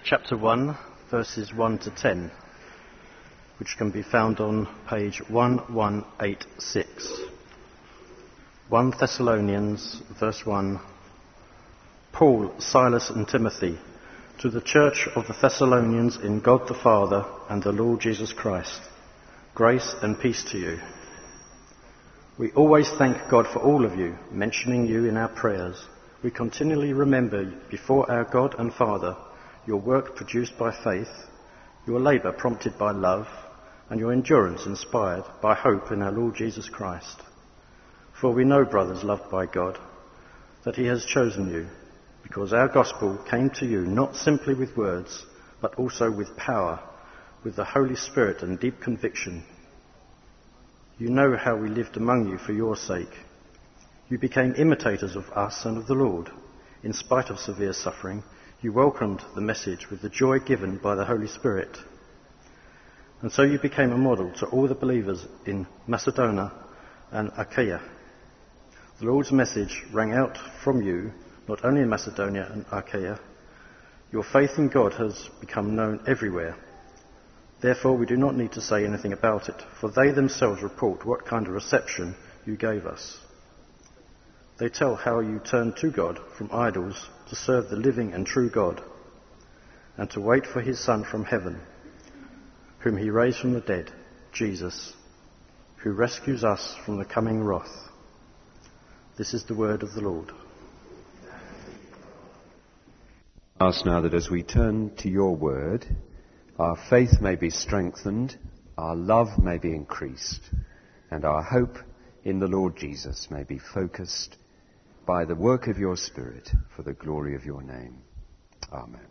chapter 1, verses 1 to 10, which can be found on page 1186. 1 Thessalonians, verse 1. Paul, Silas and Timothy, to the church of the Thessalonians in God the Father and the Lord Jesus Christ, grace and peace to you. We always thank God for all of you, mentioning you in our prayers. We continually remember before our God and Father your work produced by faith, your labour prompted by love, and your endurance inspired by hope in our Lord Jesus Christ. For we know, brothers loved by God, that he has chosen you, because our gospel came to you not simply with words, but also with power, with the Holy Spirit and deep conviction. You know how we lived among you for your sake. You became imitators of us and of the Lord. In spite of severe suffering, you welcomed the message with the joy given by the Holy Spirit. And so you became a model to all the believers in Macedonia and Achaia. The Lord's message rang out from you, not only in Macedonia and Achaia. Your faith in God has become known everywhere. Therefore, we do not need to say anything about it, for they themselves report what kind of reception you gave us. They tell how you turned to God from idols to serve the living and true God, and to wait for his Son from heaven, whom he raised from the dead, Jesus, who rescues us from the coming wrath. This is the word of the Lord. I ask now that as we turn to your word, our faith may be strengthened, our love may be increased, and our hope in the Lord Jesus may be focused by the work of your Spirit for the glory of your name. Amen.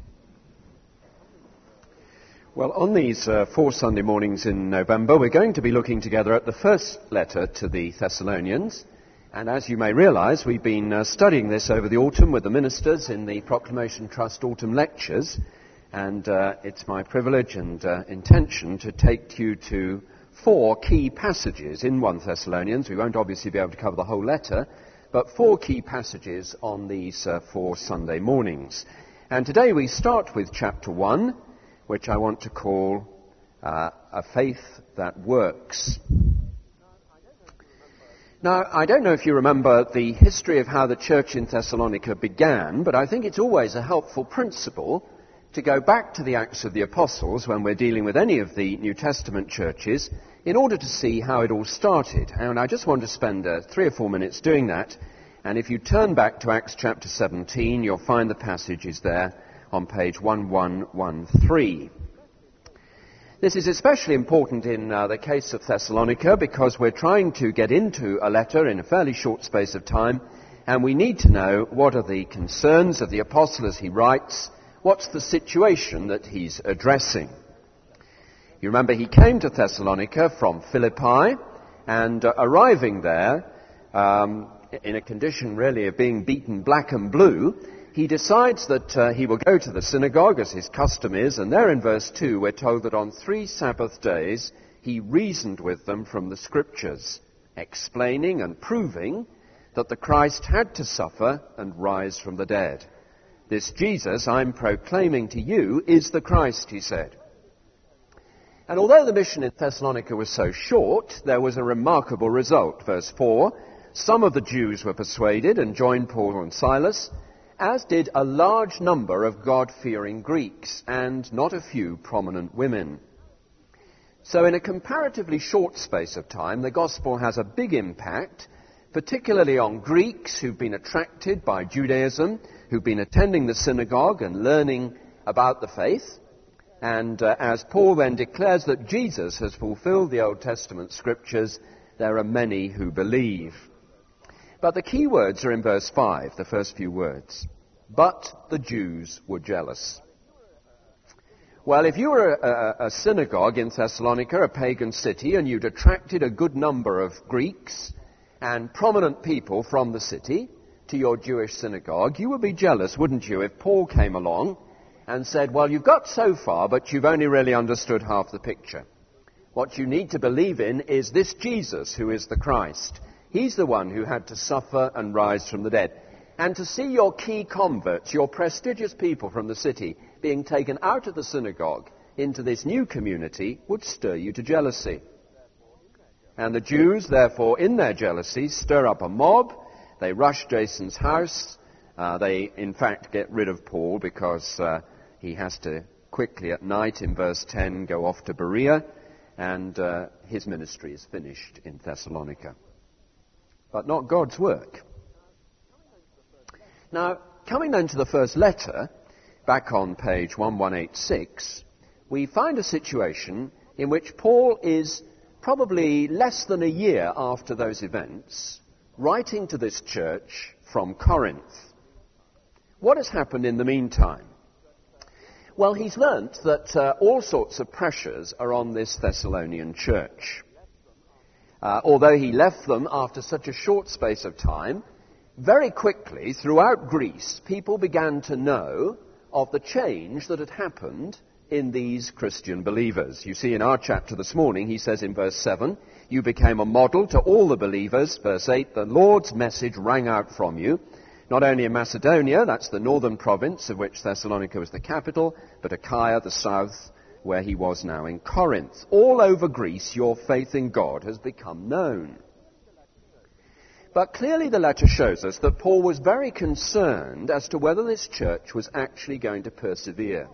Well, on these 4 Sunday mornings in November, we're going to be looking together at the first letter to the Thessalonians. And as you may realise, we've been studying this over the autumn with the ministers in the Proclamation Trust Autumn Lectures. And it's my privilege and intention to take you to 4 key passages in 1 Thessalonians. We won't obviously be able to cover the whole letter, but 4 key passages on these 4 Sunday mornings. And today we start with chapter 1, which I want to call A Faith That Works. Now, I don't know if you remember the history of how the church in Thessalonica began, but I think it's always a helpful principle to go back to the Acts of the Apostles when we're dealing with any of the New Testament churches in order to see how it all started. And I just want to spend 3 or 4 minutes doing that. And if you turn back to Acts chapter 17, you'll find the passages there on page 1113. This is especially important in the case of Thessalonica because we're trying to get into a letter in a fairly short space of time, and we need to know what are the concerns of the apostle as he writes, what's the situation that he's addressing. You remember he came to Thessalonica from Philippi, and arriving there in a condition really of being beaten black and blue, he decides that he will go to the synagogue as his custom is, and there in verse 2 we're told that on 3 Sabbath days he reasoned with them from the Scriptures, explaining and proving that the Christ had to suffer and rise from the dead. This Jesus I'm proclaiming to you is the Christ, he said. And although the mission in Thessalonica was so short, there was a remarkable result. Verse 4, some of the Jews were persuaded and joined Paul and Silas, as did a large number of God-fearing Greeks and not a few prominent women. So in a comparatively short space of time, the gospel has a big impact, particularly on Greeks who've been attracted by Judaism, who've been attending the synagogue and learning about the faith. And as Paul then declares that Jesus has fulfilled the Old Testament scriptures, there are many who believe. But the key words are in verse 5, the first few words. But the Jews were jealous. Well, if you were a synagogue in Thessalonica, a pagan city, and you'd attracted a good number of Greeks and prominent people from the city to your Jewish synagogue, you would be jealous, wouldn't you, if Paul came along and said, well, you've got so far, but you've only really understood half the picture. What you need to believe in is this Jesus who is the Christ. He's the one who had to suffer and rise from the dead. And to see your key converts, your prestigious people from the city, being taken out of the synagogue into this new community would stir you to jealousy. And the Jews, therefore, in their jealousy, stir up a mob. They rush Jason's house. They, in fact, get rid of Paul because he has to quickly at night, in verse 10, go off to Berea, and his ministry is finished in Thessalonica. But not God's work. Now, coming then to the first letter, back on page 1186, we find a situation in which Paul is probably less than a year after those events, writing to this church from Corinth. What has happened in the meantime? Well, he's learnt that all sorts of pressures are on this Thessalonian church. Although he left them after such a short space of time, very quickly, throughout Greece, people began to know of the change that had happened in these Christian believers. You see, in our chapter this morning, he says in verse 7, you became a model to all the believers. Verse 8, the Lord's message rang out from you, not only in Macedonia, that's the northern province of which Thessalonica was the capital, but Achaia, the south, where he was now in Corinth. All over Greece, your faith in God has become known. But clearly the letter shows us that Paul was very concerned as to whether this church was actually going to persevere.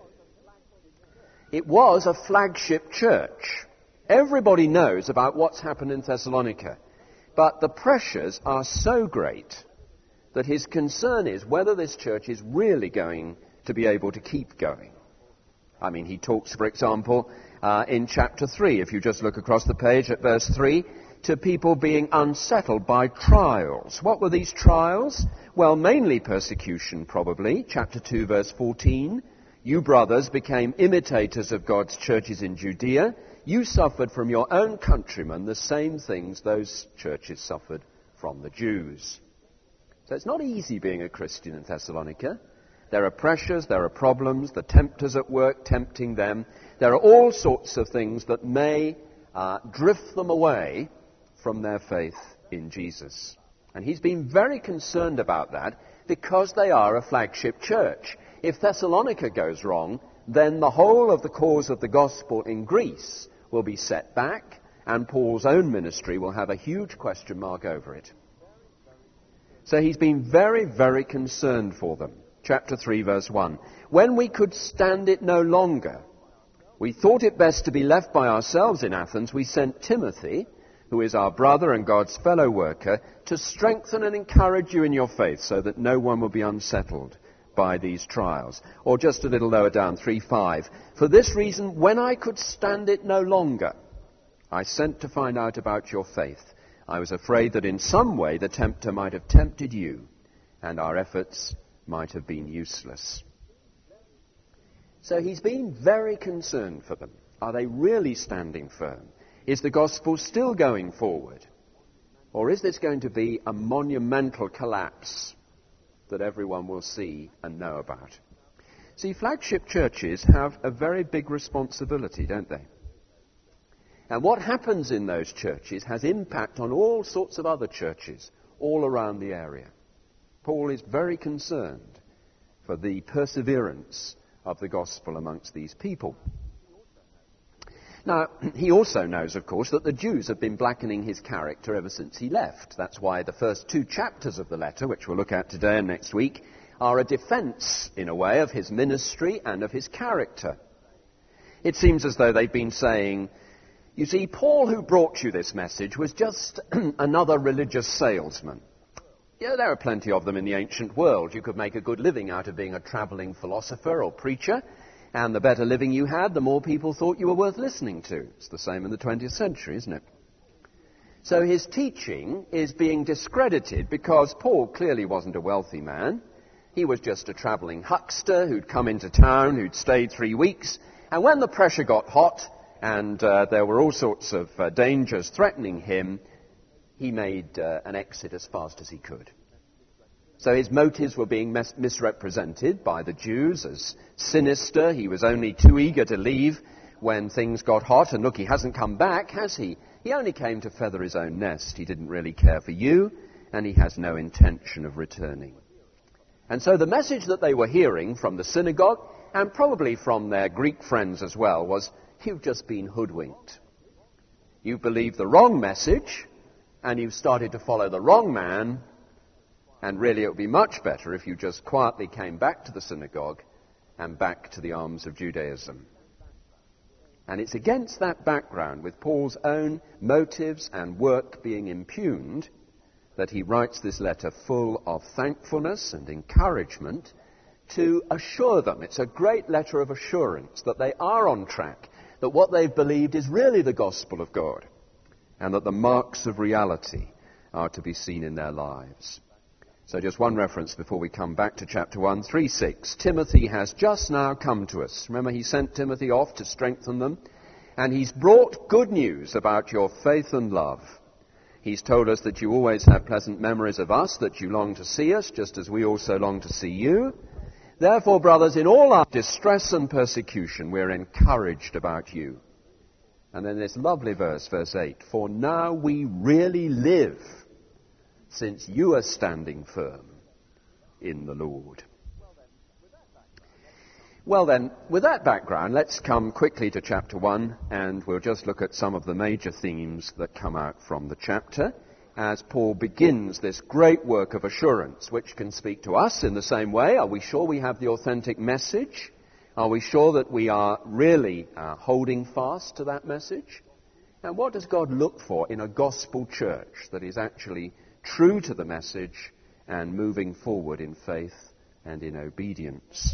It was a flagship church. Everybody knows about what's happened in Thessalonica. But the pressures are so great that his concern is whether this church is really going to be able to keep going. I mean, he talks, for example, in chapter 3, if you just look across the page at verse 3, to people being unsettled by trials. What were these trials? Well, mainly persecution, probably. Chapter 2, verse 14. You, brothers, became imitators of God's churches in Judea. You suffered from your own countrymen the same things those churches suffered from the Jews. So it's not easy being a Christian in Thessalonica. There are pressures, there are problems, the tempter's at work tempting them. There are all sorts of things that may drift them away from their faith in Jesus. And he's been very concerned about that because they are a flagship church. If Thessalonica goes wrong, then the whole of the cause of the gospel in Greece will be set back, and Paul's own ministry will have a huge question mark over it. So he's been very, very concerned for them. Chapter 3, verse 1. When we could stand it no longer, we thought it best to be left by ourselves in Athens. We sent Timothy, who is our brother and God's fellow worker, to strengthen and encourage you in your faith so that no one will be unsettled by these trials. Or just a little lower down, 3:5. For this reason, when I could stand it no longer, I sent to find out about your faith. I was afraid that in some way the tempter might have tempted you, and our efforts might have been useless. So he's been very concerned for them. Are they really standing firm? Is the gospel still going forward? Or is this going to be a monumental collapse that everyone will see and know about? See, flagship churches have a very big responsibility, don't they? And what happens in those churches has impact on all sorts of other churches all around the area. Paul is very concerned for the perseverance of the gospel amongst these people. Now, he also knows, of course, that the Jews have been blackening his character ever since he left. That's why the first 2 chapters of the letter, which we'll look at today and next week, are a defense, in a way, of his ministry and of his character. It seems as though they've been saying, you see, Paul, who brought you this message, was just another religious salesman. Yeah, there are plenty of them in the ancient world. You could make a good living out of being a traveling philosopher or preacher, and the better living you had, the more people thought you were worth listening to. It's the same in the 20th century, isn't it? So his teaching is being discredited because Paul clearly wasn't a wealthy man. He was just a traveling huckster who'd come into town, who'd stayed 3 weeks, and when the pressure got hot and there were all sorts of dangers threatening him, he made an exit as fast as he could. So his motives were being misrepresented by the Jews as sinister. He was only too eager to leave when things got hot. And look, he hasn't come back, has he? He only came to feather his own nest. He didn't really care for you, and he has no intention of returning. And so the message that they were hearing from the synagogue and probably from their Greek friends as well, was, you've just been hoodwinked. You've believed the wrong message, and you've started to follow the wrong man, and really it would be much better if you just quietly came back to the synagogue and back to the arms of Judaism. And it's against that background, with Paul's own motives and work being impugned, that he writes this letter full of thankfulness and encouragement to assure them. It's a great letter of assurance that they are on track, that what they've believed is really the gospel of God, and that the marks of reality are to be seen in their lives. So just one reference before we come back to chapter 1, 3:6. Timothy has just now come to us. Remember, he sent Timothy off to strengthen them, and he's brought good news about your faith and love. He's told us that you always have pleasant memories of us, that you long to see us, just as we also long to see you. Therefore, brothers, in all our distress and persecution, we're encouraged about you. And then this lovely verse, verse 8, for now we really live, since you are standing firm in the Lord. Well then, with that background, let's come quickly to chapter 1, and we'll just look at some of the major themes that come out from the chapter, as Paul begins this great work of assurance, which can speak to us in the same way. Are we sure we have the authentic message? Are we sure that we are really holding fast to that message? And what does God look for in a gospel church that is actually true to the message and moving forward in faith and in obedience?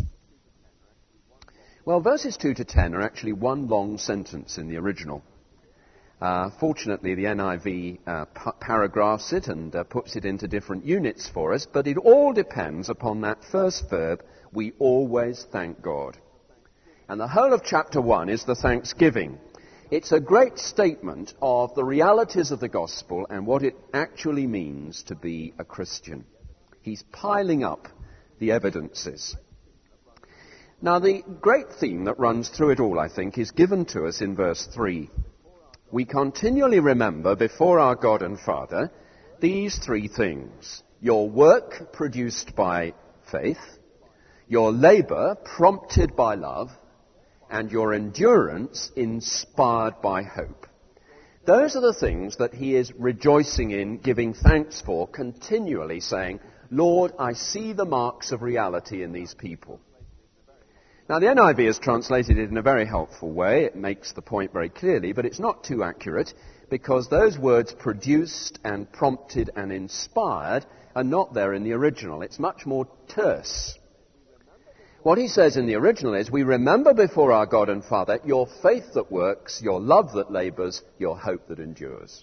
Well, verses 2 to 10 are actually one long sentence in the original. Fortunately, the NIV paragraphs it and puts it into different units for us, but it all depends upon that first verb, we always thank God. And the whole of chapter 1 is the thanksgiving. It's a great statement of the realities of the gospel and what it actually means to be a Christian. He's piling up the evidences. Now, the great theme that runs through it all, I think, is given to us in verse 3. We continually remember before our God and Father these three things: your work produced by faith, your labor prompted by love, and your endurance inspired by hope. Those are the things that he is rejoicing in, giving thanks for, continually saying, Lord, I see the marks of reality in these people. Now, the NIV has translated it in a very helpful way. It makes the point very clearly, but it's not too accurate, because those words produced and prompted and inspired are not there in the original. It's much more terse. What he says in the original is, we remember before our God and Father your faith that works, your love that labours, your hope that endures.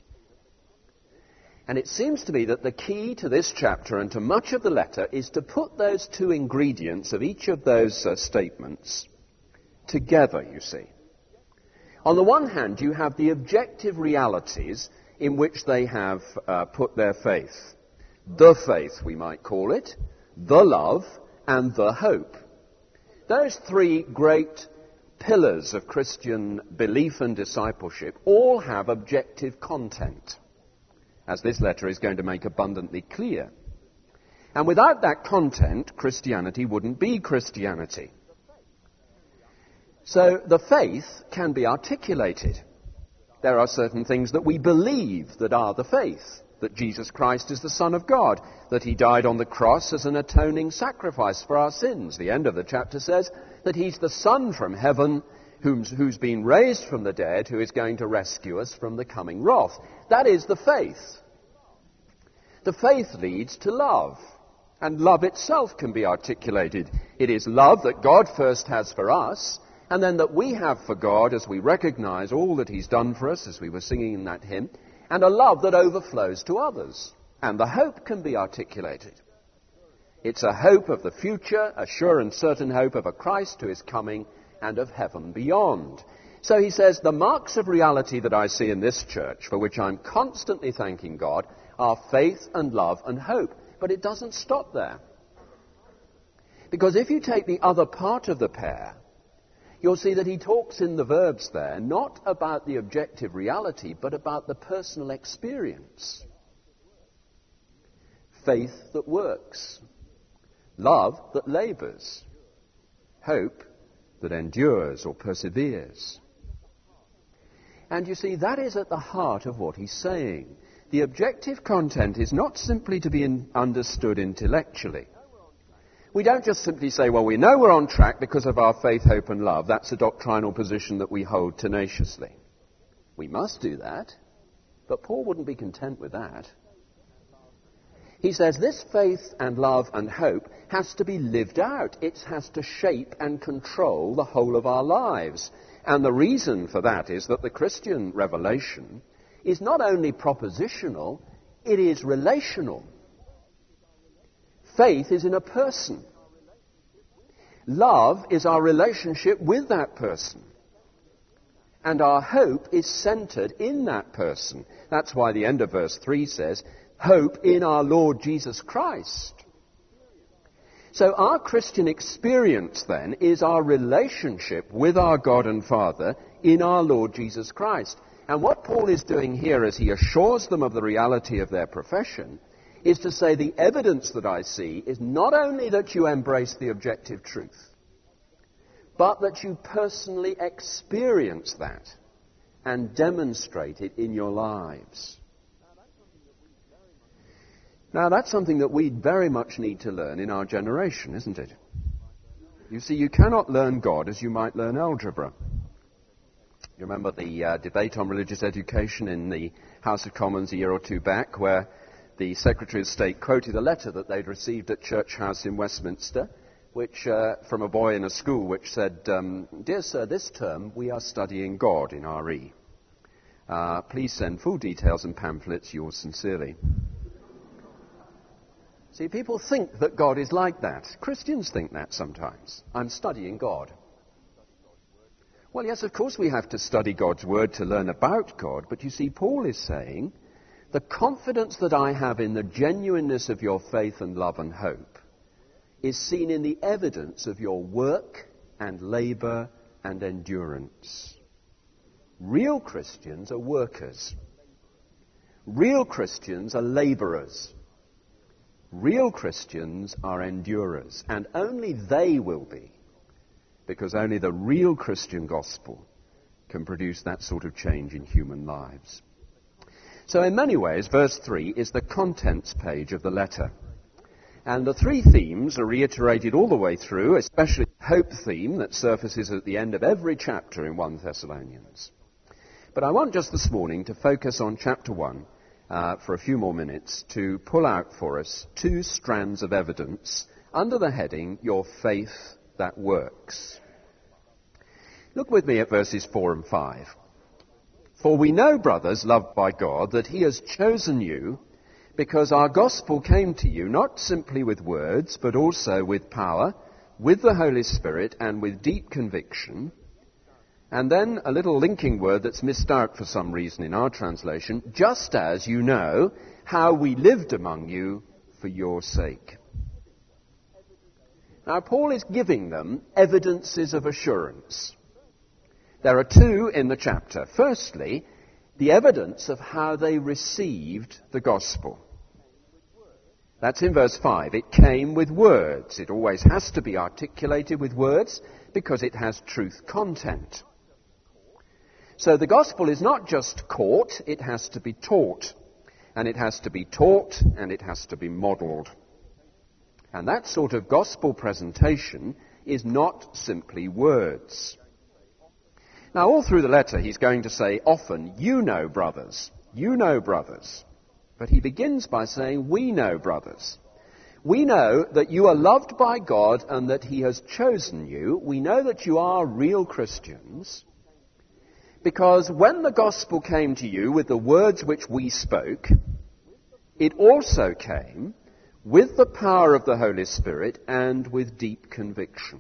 And it seems to me that the key to this chapter and to much of the letter is to put those two ingredients of each of those statements together, you see. On the one hand, you have the objective realities in which they have put their faith. The faith, we might call it, the love, and the hope. Those three great pillars of Christian belief and discipleship all have objective content, as this letter is going to make abundantly clear. And without that content, Christianity wouldn't be Christianity. So the faith can be articulated. There are certain things that we believe that are the faith. That Jesus Christ is the Son of God, that he died on the cross as an atoning sacrifice for our sins. The end of the chapter says that he's the Son from heaven who's been raised from the dead, who is going to rescue us from the coming wrath. That is the faith. The faith leads to love, and love itself can be articulated. It is love that God first has for us, and then that we have for God as we recognize all that he's done for us, as we were singing in that hymn, and a love that overflows to others. And the hope can be articulated. It's a hope of the future, a sure and certain hope of a Christ who is coming, and of heaven beyond. So he says, the marks of reality that I see in this church, for which I'm constantly thanking God, are faith and love and hope. But it doesn't stop there. Because if you take the other part of the pair, you'll see that he talks in the verbs there not about the objective reality, but about the personal experience. Faith that works, love that labours, hope that endures or perseveres. And you see, that is at the heart of what he's saying. The objective content is not simply to be understood intellectually. We don't just simply say, well, we know we're on track because of our faith, hope and love. That's a doctrinal position that we hold tenaciously. We must do that, but Paul wouldn't be content with that. He says this faith and love and hope has to be lived out. It has to shape and control the whole of our lives. And the reason for that is that the Christian revelation is not only propositional, it is relational. Faith is in a person. Love is our relationship with that person. And our hope is centered in that person. That's why the end of verse 3 says, hope in our Lord Jesus Christ. So our Christian experience then is our relationship with our God and Father in our Lord Jesus Christ. And what Paul is doing here as he assures them of the reality of their profession is to say the evidence that I see is not only that you embrace the objective truth, but that you personally experience that and demonstrate it in your lives. Now, that's something that we very much need to learn in our generation, isn't it? You see, you cannot learn God as you might learn algebra. You remember the debate on religious education in the House of Commons a year or two back, where the Secretary of State quoted a letter that they'd received at Church House in Westminster, which from a boy in a school, which said, "Dear sir, this term we are studying God in RE. Please send full details and pamphlets, yours sincerely." See, people think that God is like that. Christians think that sometimes. I'm studying God. Well, yes, of course we have to study God's Word to learn about God, but you see, Paul is saying, the confidence that I have in the genuineness of your faith and love and hope is seen in the evidence of your work and labour and endurance. Real Christians are workers. Real Christians are labourers. Real Christians are endurers, and only they will be, because only the real Christian gospel can produce that sort of change in human lives. So in many ways, verse 3 is the contents page of the letter. And the three themes are reiterated all the way through, especially the hope theme that surfaces at the end of every chapter in 1 Thessalonians. But I want just this morning to focus on chapter 1 for a few more minutes to pull out for us two strands of evidence under the heading, Your Faith That Works. Look with me at verses 4 and 5. For we know, brothers, loved by God, that he has chosen you because our gospel came to you not simply with words, but also with power, with the Holy Spirit, and with deep conviction. And then a little linking word that's missed out for some reason in our translation, just as you know how we lived among you for your sake. Now, Paul is giving them evidences of assurance. There are two in the chapter. Firstly, the evidence of how they received the gospel. That's in verse 5. It came with words. It always has to be articulated with words because it has truth content. So the gospel is not just caught, it has to be taught. And it has to be taught and it has to be modelled. And that sort of gospel presentation is not simply words. Now, all through the letter, he's going to say often, you know, brothers. But he begins by saying, we know, brothers. We know that you are loved by God and that he has chosen you. We know that you are real Christians because when the gospel came to you with the words which we spoke, it also came with the power of the Holy Spirit and with deep conviction.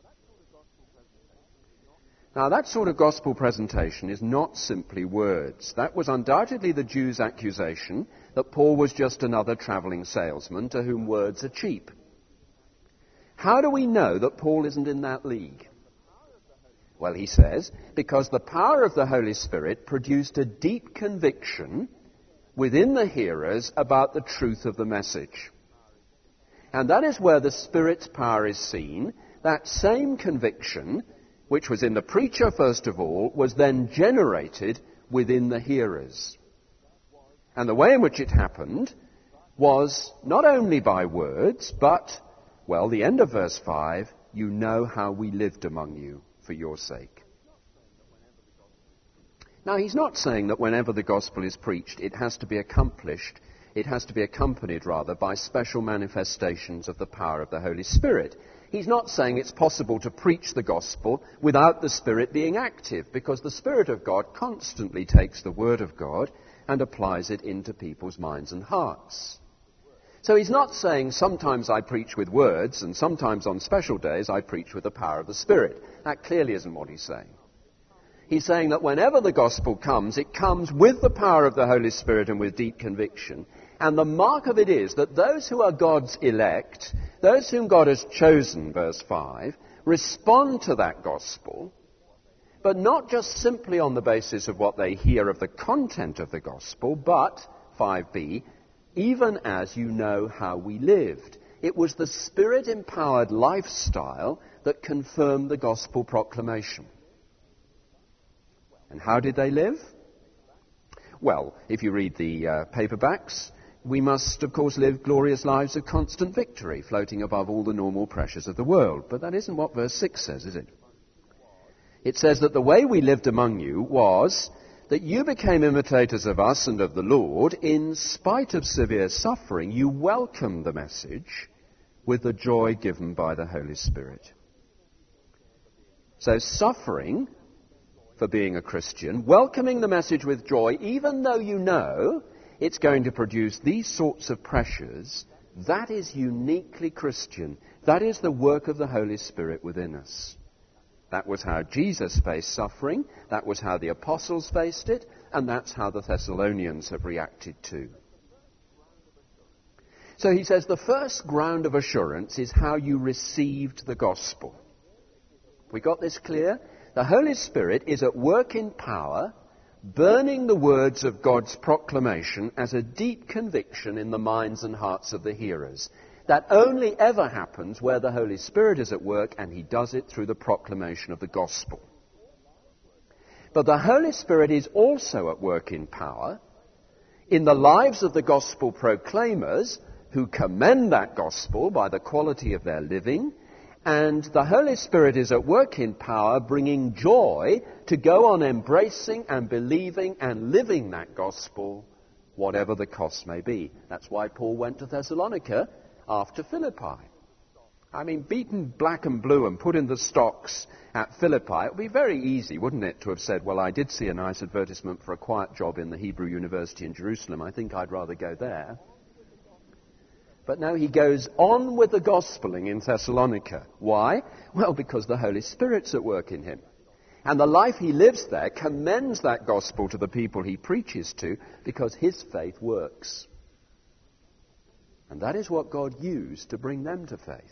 Now, that sort of gospel presentation is not simply words. That was undoubtedly the Jews' accusation that Paul was just another travelling salesman to whom words are cheap. How do we know that Paul isn't in that league? Well, he says, because the power of the Holy Spirit produced a deep conviction within the hearers about the truth of the message. And that is where the Spirit's power is seen. That same conviction which was in the preacher first of all, was then generated within the hearers. And the way in which it happened was not only by words, but, well, the end of verse 5, you know how we lived among you for your sake. Now, he's not saying that whenever the gospel is preached, it has to be accompanied by special manifestations of the power of the Holy Spirit. He's not saying it's possible to preach the gospel without the Spirit being active, because the Spirit of God constantly takes the Word of God and applies it into people's minds and hearts. So he's not saying sometimes I preach with words and sometimes on special days I preach with the power of the Spirit. That clearly isn't what he's saying. He's saying that whenever the gospel comes, it comes with the power of the Holy Spirit and with deep conviction. And the mark of it is that those who are God's elect, those whom God has chosen, verse 5, respond to that gospel, but not just simply on the basis of what they hear of the content of the gospel, but, 5b, even as you know how we lived. It was the Spirit-empowered lifestyle that confirmed the gospel proclamation. And how did they live? Well, if you read the paperbacks, we must, of course, live glorious lives of constant victory, floating above all the normal pressures of the world. But that isn't what verse 6 says, is it? It says that the way we lived among you was that you became imitators of us and of the Lord. In spite of severe suffering, you welcomed the message with the joy given by the Holy Spirit. So suffering for being a Christian, welcoming the message with joy, even though you know it's going to produce these sorts of pressures, that is uniquely Christian. That is the work of the Holy Spirit within us. That was how Jesus faced suffering, that was how the apostles faced it, and that's how the Thessalonians have reacted too. So he says the first ground of assurance is how you received the gospel. We got this clear? The Holy Spirit is at work in power, burning the words of God's proclamation as a deep conviction in the minds and hearts of the hearers. That only ever happens where the Holy Spirit is at work, and he does it through the proclamation of the gospel. But the Holy Spirit is also at work in power in the lives of the gospel proclaimers who commend that gospel by the quality of their living. And the Holy Spirit is at work in power, bringing joy to go on embracing and believing and living that gospel, whatever the cost may be. That's why Paul went to Thessalonica after Philippi. I mean, beaten black and blue and put in the stocks at Philippi, it would be very easy, wouldn't it, to have said, well, I did see a nice advertisement for a quiet job in the Hebrew University in Jerusalem. I think I'd rather go there. But now he goes on with the gospeling in Thessalonica. Why? Well, because the Holy Spirit's at work in him. And the life he lives there commends that gospel to the people he preaches to, because his faith works. And that is what God used to bring them to faith.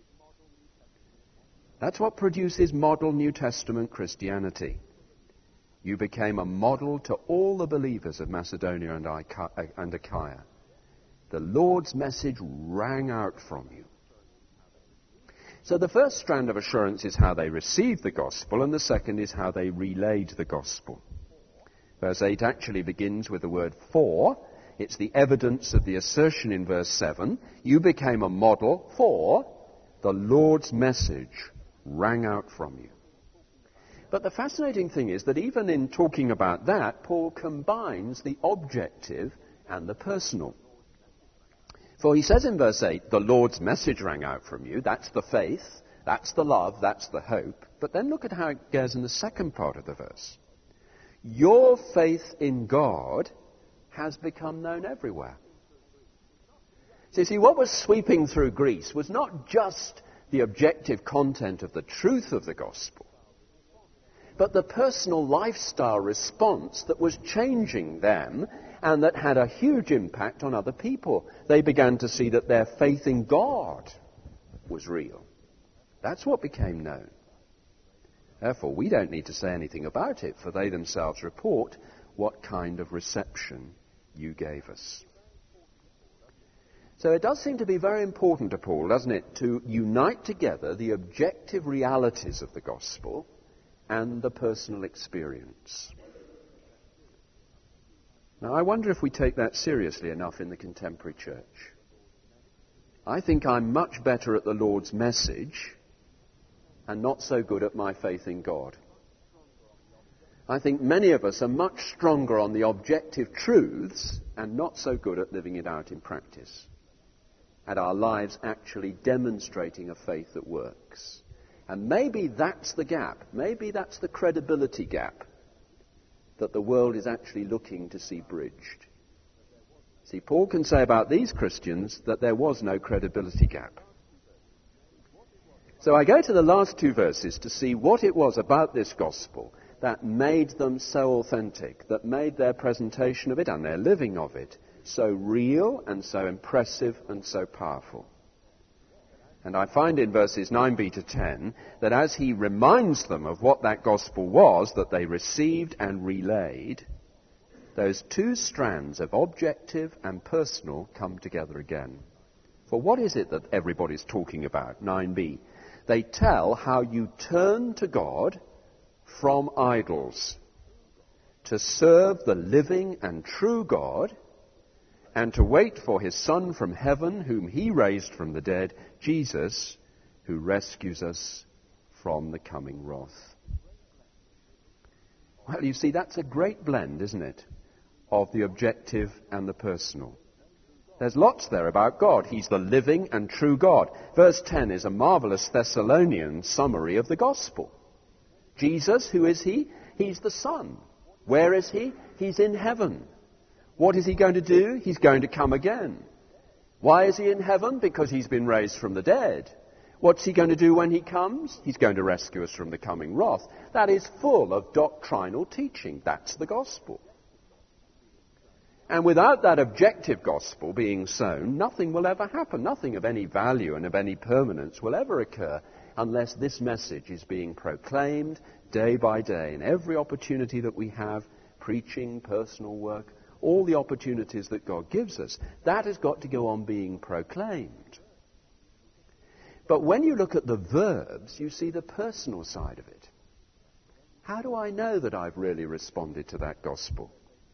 That's what produces model New Testament Christianity. You became a model to all the believers of Macedonia and Achaia. The Lord's message rang out from you. So the first strand of assurance is how they received the gospel, and the second is how they relayed the gospel. Verse 8 actually begins with the word for. It's the evidence of the assertion in verse 7. You became a model for the Lord's message rang out from you. But the fascinating thing is that even in talking about that, Paul combines the objective and the personal. For he says in verse 8, the Lord's message rang out from you. That's the faith, that's the love, that's the hope. But then look at how it goes in the second part of the verse. Your faith in God has become known everywhere. So you see, what was sweeping through Greece was not just the objective content of the truth of the gospel, but the personal lifestyle response that was changing them and that had a huge impact on other people. They began to see that their faith in God was real. That's what became known. Therefore, we don't need to say anything about it, for they themselves report what kind of reception you gave us. So it does seem to be very important to Paul, doesn't it, to unite together the objective realities of the gospel and the personal experience. Now, I wonder if we take that seriously enough in the contemporary church. I think I'm much better at the Lord's message and not so good at my faith in God. I think many of us are much stronger on the objective truths and not so good at living it out in practice, at our lives actually demonstrating a faith that works. And maybe that's the gap, maybe that's the credibility gap that the world is actually looking to see bridged. See, Paul can say about these Christians that there was no credibility gap. So I go to the last two verses to see what it was about this gospel that made them so authentic, that made their presentation of it and their living of it so real and so impressive and so powerful. And I find in verses 9b to 10 that as he reminds them of what that gospel was that they received and relayed, those two strands of objective and personal come together again. For what is it that everybody's talking about? 9b. They tell how you turn to God from idols to serve the living and true God and to wait for his Son from heaven, whom he raised from the dead, Jesus, who rescues us from the coming wrath. Well, you see, that's a great blend, isn't it, of the objective and the personal. There's lots there about God. He's the living and true God. Verse 10 is a marvelous Thessalonian summary of the gospel. Jesus, who is he? He's the Son. Where is he? He's in heaven. What is he going to do? He's going to come again. Why is he in heaven? Because he's been raised from the dead. What's he going to do when he comes? He's going to rescue us from the coming wrath. That is full of doctrinal teaching. That's the gospel. And without that objective gospel being sown, nothing will ever happen. Nothing of any value and of any permanence will ever occur unless this message is being proclaimed day by day in every opportunity that we have, preaching, personal work, all the opportunities that God gives us. That has got to go on being proclaimed. But when you look at the verbs, you see the personal side of it. How do I know that I've really responded to that gospel?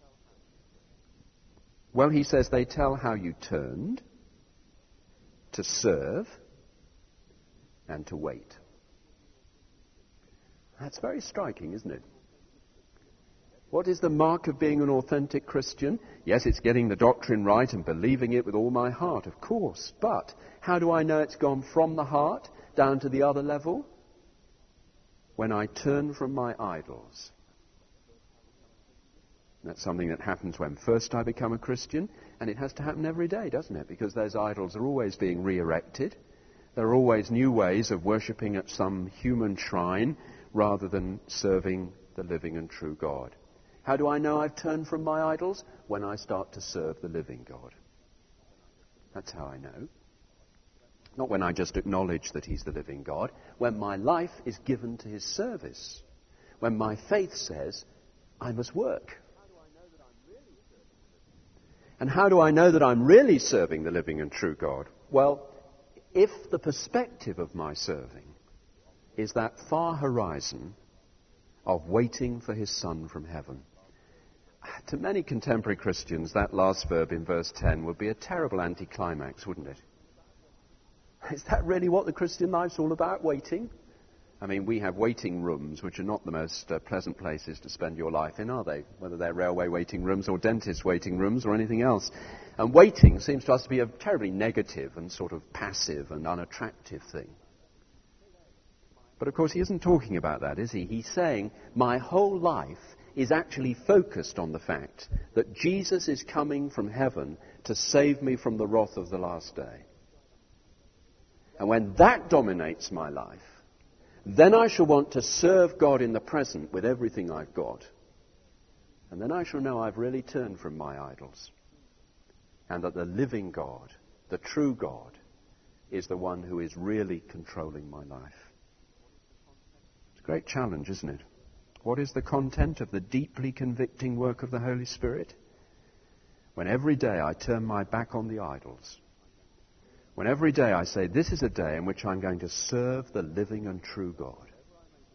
Well, he says they tell how you turned to serve and to wait. That's very striking, isn't it? What is the mark of being an authentic Christian? Yes, it's getting the doctrine right and believing it with all my heart, of course. But how do I know it's gone from the heart down to the other level? When I turn from my idols. That's something that happens when first I become a Christian, and it has to happen every day, doesn't it? Because those idols are always being re-erected. There are always new ways of worshipping at some human shrine rather than serving the living and true God. How do I know I've turned from my idols? When I start to serve the living God. That's how I know. Not when I just acknowledge that he's the living God. When my life is given to his service. When my faith says, I must work. And how do I know that I'm really serving the living and true God? Well, if the perspective of my serving is that far horizon of waiting for his Son from heaven. To many contemporary Christians, that last verb in verse 10 would be a terrible anticlimax, wouldn't it? Is that really what the Christian life's all about, waiting? I mean, we have waiting rooms, which are not the most pleasant places to spend your life in, are they? Whether they're railway waiting rooms or dentist waiting rooms or anything else. And waiting seems to us to be a terribly negative and sort of passive and unattractive thing. But of course, he isn't talking about that, is he? He's saying, my whole life is actually focused on the fact that Jesus is coming from heaven to save me from the wrath of the last day. And when that dominates my life, then I shall want to serve God in the present with everything I've got. And then I shall know I've really turned from my idols. And that the living God, the true God, is the one who is really controlling my life. It's a great challenge, isn't it? What is the content of the deeply convicting work of the Holy Spirit? When every day I turn my back on the idols. When every day I say, this is a day in which I'm going to serve the living and true God.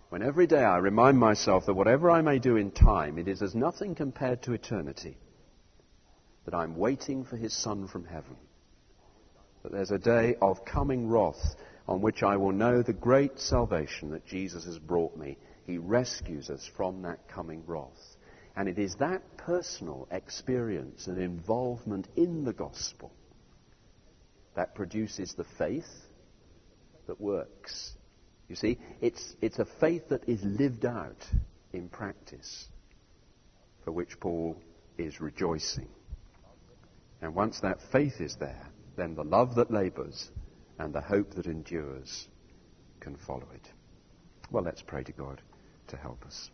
when every day I remind myself that whatever I may do in time, it is as nothing compared to eternity, that I'm waiting for his Son from heaven, that there's a day of coming wrath on which I will know the great salvation that Jesus has brought me. He rescues us from that coming wrath. And it is that personal experience and involvement in the gospel that produces the faith that works. You see, it's a faith that is lived out in practice, for which Paul is rejoicing. And once that faith is there, then the love that labours and the hope that endures can follow it. Well, let's pray to God to help us.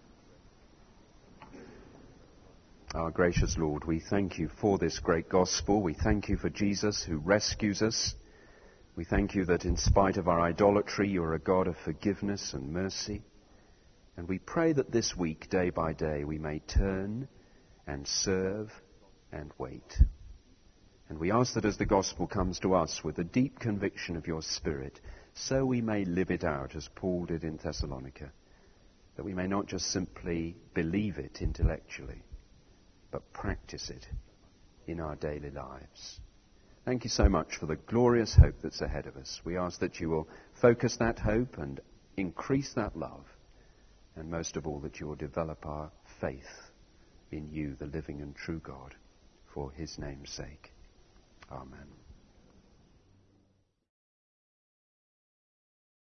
Our gracious Lord, we thank you for this great gospel. We thank you for Jesus who rescues us. We thank you that in spite of our idolatry, you are a God of forgiveness and mercy. And we pray that this week, day by day, we may turn and serve and wait. And we ask that as the gospel comes to us with a deep conviction of your Spirit, so we may live it out as Paul did in Thessalonica, that we may not just simply believe it intellectually, but practice it in our daily lives. Thank you so much for the glorious hope that's ahead of us. We ask that you will focus that hope and increase that love, and most of all that you will develop our faith in you, the living and true God, for his name's sake. Amen.